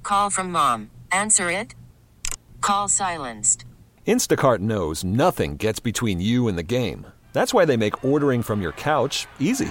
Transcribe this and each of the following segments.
Call from mom. Answer it. Call silenced. Instacart knows nothing gets between you and the game. That's why they make ordering from your couch easy.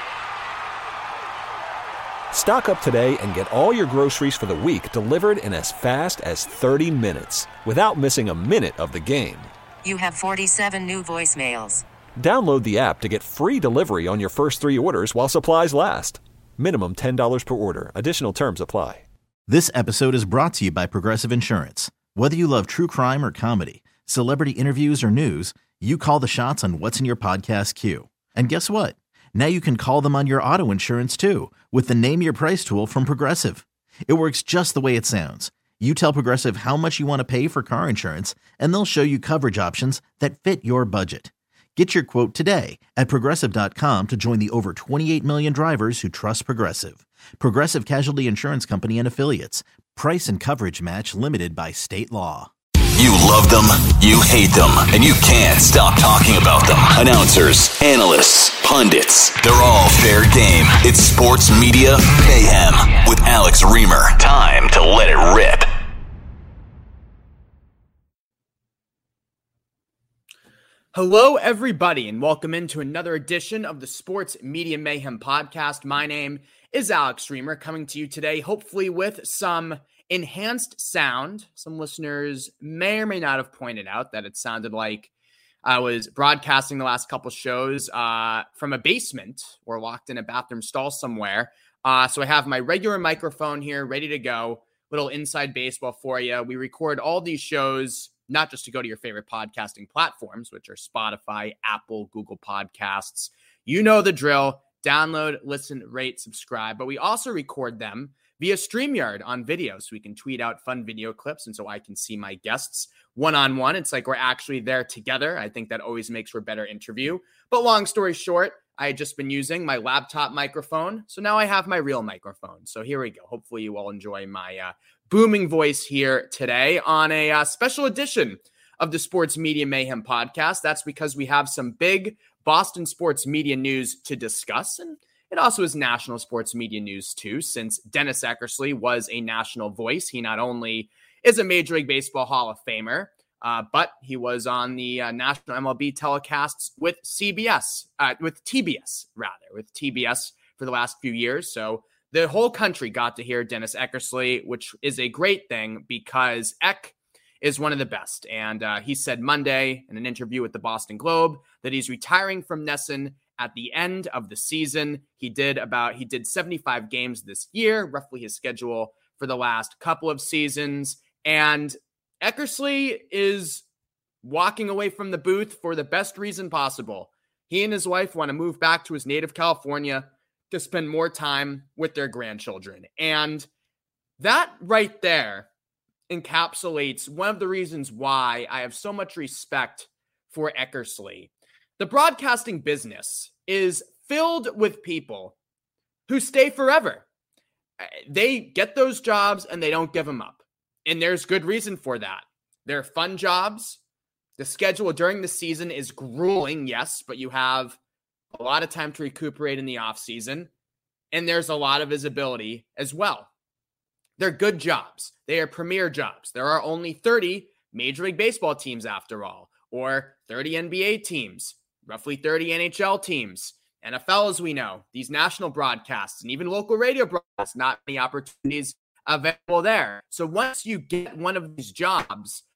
Stock up today and get all your groceries for the week delivered in as fast as 30 minutes without missing a minute of the game. You have 47 new voicemails. Download the app to get free delivery on your first 3 orders while supplies last. Minimum $10 per order. Additional terms apply. This episode is brought to you by Progressive Insurance. Whether you love true crime or comedy, celebrity interviews or news, you call the shots on what's in your podcast queue. And guess what? Now you can call them on your auto insurance too with the Name Your Price tool from Progressive. It works just the way it sounds. You tell Progressive how much you want to pay for car insurance, and they'll show you coverage options that fit your budget. Get your quote today at Progressive.com to join the over 28 million drivers who trust Progressive. Progressive Casualty Insurance Company and Affiliates. Price and coverage match limited by state law. You love them, you hate them, and you can't stop talking about them. Announcers, analysts, pundits, they're all fair game. It's Sports Media Mayhem with Alex Reamer. Time to let it rip. Hello, everybody, and welcome into another edition of the Sports Media Mayhem podcast. My name is Alex Reamer, coming to you today, hopefully with some enhanced sound. Some listeners may or may not have pointed out that it sounded like I was broadcasting the last couple shows from a basement or locked in a bathroom stall somewhere. So I have my regular microphone here ready to go. Little inside baseball for you. We record all these shows not just to go to your favorite podcasting platforms, which are Spotify, Apple, Google Podcasts. You know the drill. Download, listen, rate, subscribe. But we also record them via StreamYard on video, so we can tweet out fun video clips, and so I can see my guests one-on-one. It's like we're actually there together. I think that always makes for a better interview. But long story short, I had just been using my laptop microphone, so now I have my real microphone. So here we go. Hopefully you all enjoy my booming voice here today on a special edition of the Sports Media Mayhem podcast. That's because we have some big Boston sports media news to discuss, and it also is national sports media news too, since Dennis Eckersley was a national voice. He not only is a Major League Baseball Hall of Famer, but he was on the national MLB telecasts with TBS for the last few years. So the whole country got to hear Dennis Eckersley, which is a great thing because Eck is one of the best. And he said Monday in an interview with the Boston Globe that he's retiring from NESN at the end of the season. He did 75 games this year, roughly his schedule for the last couple of seasons. And Eckersley is walking away from the booth for the best reason possible. He and his wife want to move back to his native California to spend more time with their grandchildren. And that right there encapsulates one of the reasons why I have so much respect for Eckersley. The broadcasting business is filled with people who stay forever. They get those jobs and they don't give them up. And there's good reason for that. They're fun jobs. The schedule during the season is grueling, yes, but you have a lot of time to recuperate in the offseason. And there's a lot of visibility as well. They're good jobs. They are premier jobs. There are only 30 Major League Baseball teams after all, or 30 NBA teams, roughly 30 NHL teams. NFL, as we know, these national broadcasts and even local radio broadcasts, not many opportunities available there. So once you get one of these jobs,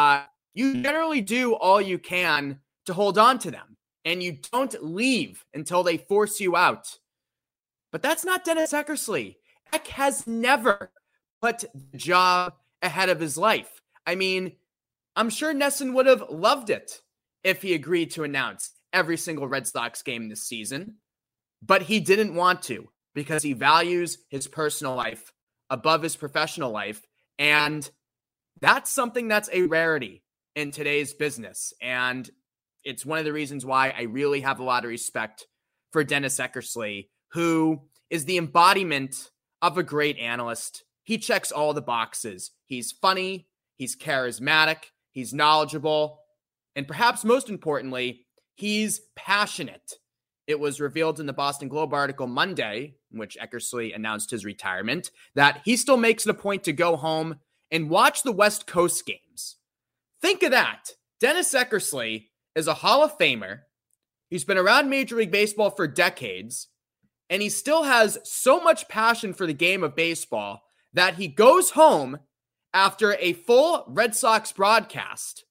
you generally do all you can to hold on to them, and you don't leave until they force you out. But that's not Dennis Eckersley. Eck has never put the job ahead of his life. I mean, I'm sure NESN would have loved it if he agreed to announce every single Red Sox game this season, but he didn't want to because he values his personal life above his professional life, and that's something that's a rarity in today's business, and it's one of the reasons why I really have a lot of respect for Dennis Eckersley, who is the embodiment of a great analyst. He checks all the boxes. He's funny, he's charismatic, he's knowledgeable, and perhaps most importantly, he's passionate it was revealed in the Boston Globe article Monday, in which Eckersley announced his retirement, that he still makes it a point to go home and watch the West Coast games. Think of that. Dennis Eckersley is a Hall of Famer. He's been around Major League Baseball for decades, and he still has so much passion for the game of baseball that he goes home after a full Red Sox broadcast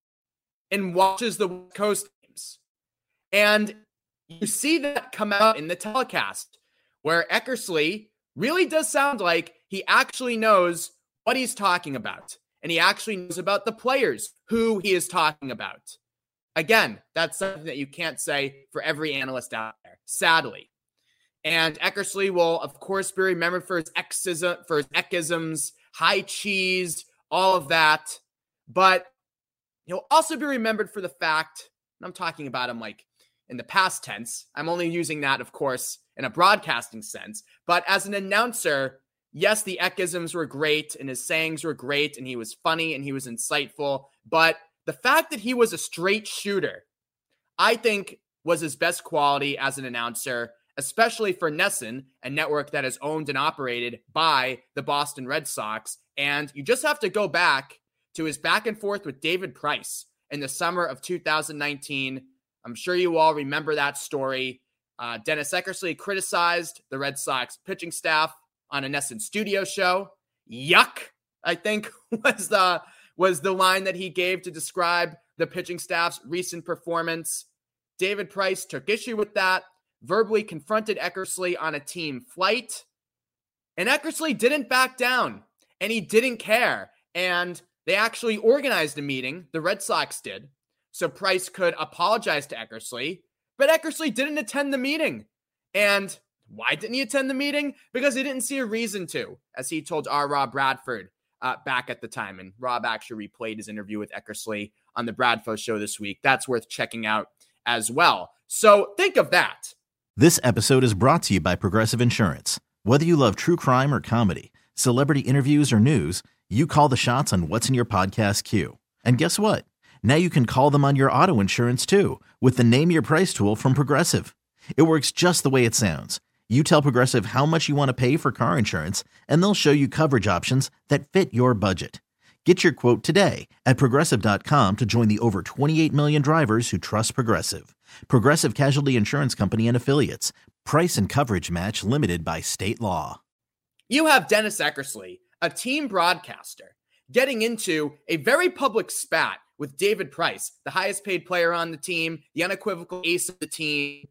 and watches the West Coast games. And you see that come out in the telecast, where Eckersley really does sound like he actually knows what he's talking about. And he actually knows about the players who he is talking about. Again, that's something that you can't say for every analyst out there, sadly. And Eckersley will, of course, be remembered for his Eckisms, high cheese, all of that. But he'll also be remembered for the fact, and I'm talking about him like in the past tense. I'm only using that, of course, in a broadcasting sense. But as an announcer, yes, the Eckisms were great and his sayings were great and he was funny and he was insightful. But the fact that he was a straight shooter, I think, was his best quality as an announcer, especially for NESN, a network that is owned and operated by the Boston Red Sox. And you just have to go back to his back and forth with David Price in the summer of 2019. I'm sure you all remember that story. Dennis Eckersley criticized the Red Sox pitching staff on a NESN studio show. Yuck, I think was the line that he gave to describe the pitching staff's recent performance. David Price took issue with that, verbally confronted Eckersley on a team flight, and Eckersley didn't back down, and he didn't care. And they actually organized a meeting, the Red Sox did, so Price could apologize to Eckersley, but Eckersley didn't attend the meeting. And why didn't he attend the meeting? Because he didn't see a reason to, as he told our Rob Bradford back at the time. And Rob actually replayed his interview with Eckersley on the Bradfo show this week. That's worth checking out as well. So think of that. This episode is brought to you by Progressive Insurance. Whether you love true crime or comedy, celebrity interviews or news, you call the shots on what's in your podcast queue. And guess what? Now you can call them on your auto insurance too, with the Name Your Price tool from Progressive. It works just the way it sounds. You tell Progressive how much you want to pay for car insurance, and they'll show you coverage options that fit your budget. Get your quote today at Progressive.com to join the over 28 million drivers who trust Progressive. Progressive Casualty Insurance Company and Affiliates. Price and coverage match limited by state law. You have Dennis Eckersley, a team broadcaster, getting into a very public spat with David Price, the highest paid player on the team, the unequivocal ace of the team.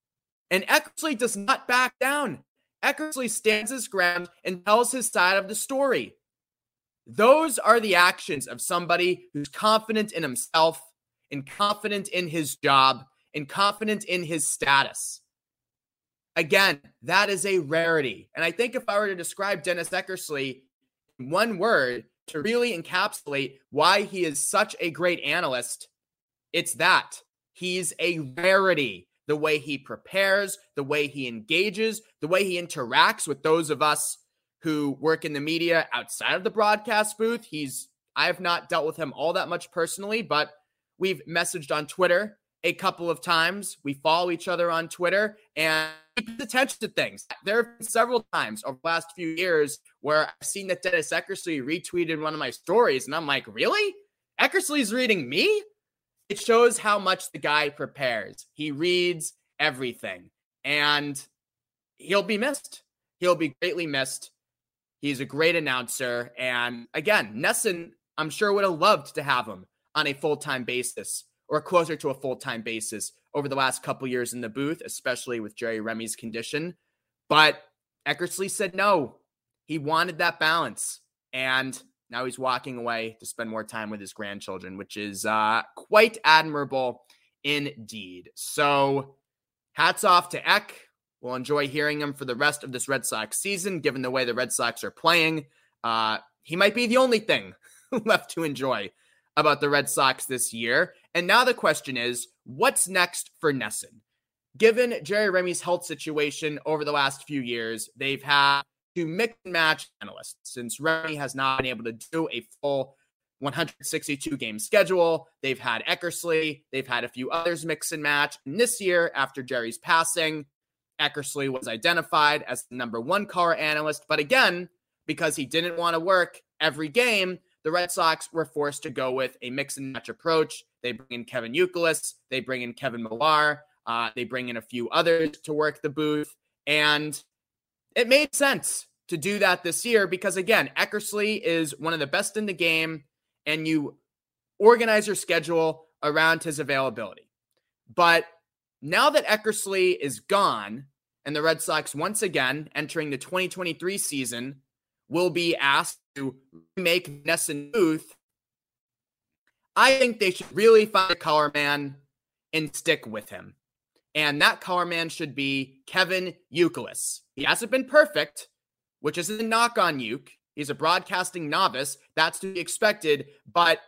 And Eckersley does not back down. Eckersley stands his ground and tells his side of the story. Those are the actions of somebody who's confident in himself and confident in his job and confident in his status. Again, that is a rarity. And I think if I were to describe Dennis Eckersley in one word to really encapsulate why he is such a great analyst, it's that. He's a rarity. The way he prepares, the way he engages, the way he interacts with those of us who work in the media outside of the broadcast booth. I have not dealt with him all that much personally, but we've messaged on Twitter a couple of times. We follow each other on Twitter and he pays attention to things. There have been several times over the last few years where I've seen that Dennis Eckersley retweeted one of my stories, and I'm like, really? Eckersley's reading me? It shows how much the guy prepares. He reads everything, and he'll be missed. He'll be greatly missed. He's a great announcer. And again, NESN, I'm sure, would have loved to have him on a full-time basis or closer to a full-time basis over the last couple years in the booth, especially with Jerry Remy's condition. But Eckersley said no. He wanted that balance. And now he's walking away to spend more time with his grandchildren, which is quite admirable indeed. So hats off to Eck. We'll enjoy hearing him for the rest of this Red Sox season, given the way the Red Sox are playing. He might be the only thing left to enjoy about the Red Sox this year. And now the question is, what's next for NESN? Given Jerry Remy's health situation over the last few years, they've had to mix and match analysts since Remy has not been able to do a full 162 game schedule. They've had Eckersley. They've had a few others mix and match. And this year, after Jerry's passing, Eckersley was identified as the number one color analyst. But again, because he didn't want to work every game, the Red Sox were forced to go with a mix and match approach. They bring in Kevin Youkilis. They bring in Kevin Millar. They bring in a few others to work the booth. And it made sense to do that this year because, again, Eckersley is one of the best in the game, and you organize your schedule around his availability. But now that Eckersley is gone and the Red Sox, once again, entering the 2023 season, will be asked to make NESN Booth, I think they should really find a color man and stick with him. And that color man should be Kevin Youkilis. He hasn't been perfect, which isn't a knock on Uke. He's a broadcasting novice. That's to be expected. But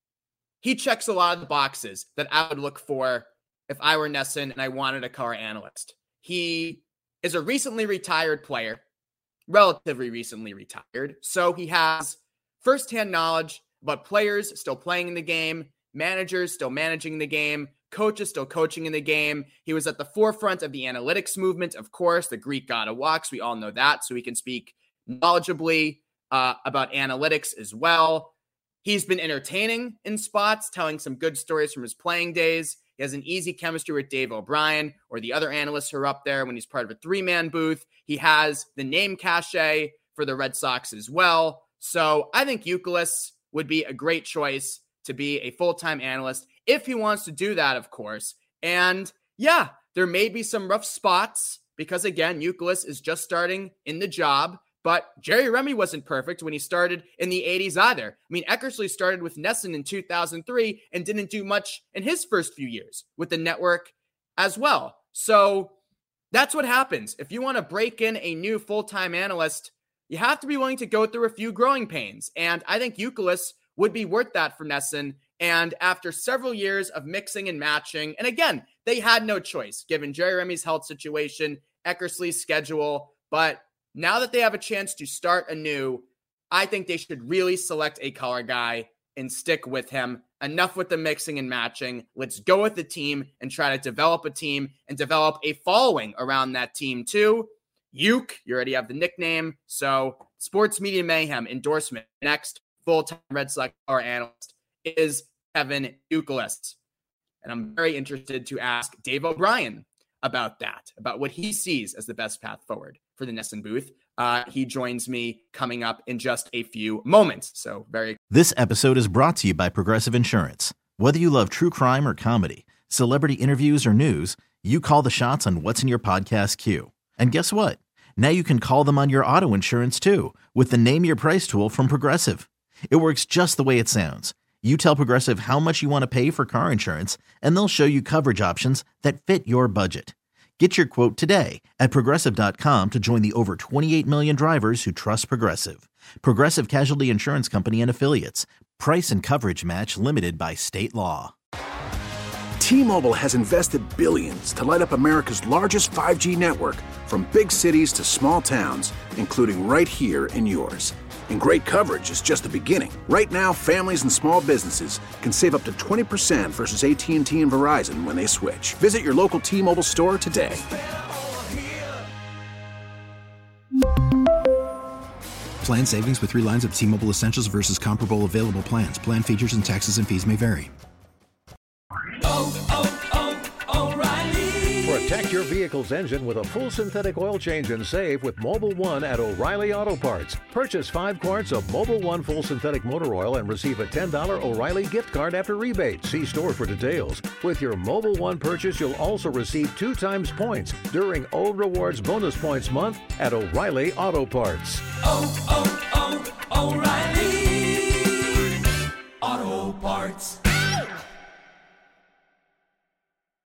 he checks a lot of the boxes that I would look for if I were NESN and I wanted a color analyst. He is a recently retired player, relatively recently retired. So he has firsthand knowledge about players still playing in the game, managers still managing the game, coaches still coaching in the game. He was at the forefront of the analytics movement, of course, the Greek god of walks. We all know that. So he can speak knowledgeably about analytics as well. He's been entertaining in spots, telling some good stories from his playing days. He has an easy chemistry with Dave O'Brien or the other analysts who are up there when he's part of a three-man booth. He has the name cachet for the Red Sox as well. So I think Youkilis would be a great choice to be a full-time analyst if he wants to do that, of course. And yeah, there may be some rough spots because, again, Youkilis is just starting in the job. But Jerry Remy wasn't perfect when he started in the 80s either. I mean, Eckersley started with NESN in 2003 and didn't do much in his first few years with the network as well. So that's what happens. If you want to break in a new full-time analyst, you have to be willing to go through a few growing pains. And I think Youkilis would be worth that for NESN. And after several years of mixing and matching, and again, they had no choice given Jerry Remy's health situation, Eckersley's schedule, but now that they have a chance to start anew, I think they should really select a color guy and stick with him. Enough with the mixing and matching. Let's go with the team and try to develop a team and develop a following around that team too. Uke, you already have the nickname. So Sports Media Mayhem endorsement. Next full-time Red Sox color analyst is Kevin Youkilis. And I'm very interested to ask Dave O'Brien about that, about what he sees as the best path forward for the NESN Booth. He joins me coming up in just a few moments. So very. This episode is brought to you by Progressive Insurance. Whether you love true crime or comedy, celebrity interviews or news, you call the shots on what's in your podcast queue. And guess what? Now you can call them on your auto insurance too with the Name Your Price tool from Progressive. It works just the way it sounds. You tell Progressive how much you want to pay for car insurance, and they'll show you coverage options that fit your budget. Get your quote today at Progressive.com to join the over 28 million drivers who trust Progressive. Progressive Casualty Insurance Company and Affiliates. Price and coverage match limited by state law. T-Mobile has invested billions to light up America's largest 5G network, from big cities to small towns, including right here in yours. And great coverage is just the beginning. Right now, families and small businesses can save up to 20% versus AT&T and Verizon when they switch. Visit your local T-Mobile store today. Plan savings with 3 lines of T-Mobile Essentials versus comparable available plans. Plan features and taxes and fees may vary. Protect your vehicle's engine with a full synthetic oil change and save with Mobil 1 at O'Reilly Auto Parts. Purchase 5 quarts of Mobil 1 full synthetic motor oil and receive a $10 O'Reilly gift card after rebate. See store for details. With your Mobil 1 purchase, you'll also receive 2 times points during O Rewards Bonus Points Month at O'Reilly Auto Parts. O'Reilly Auto Parts.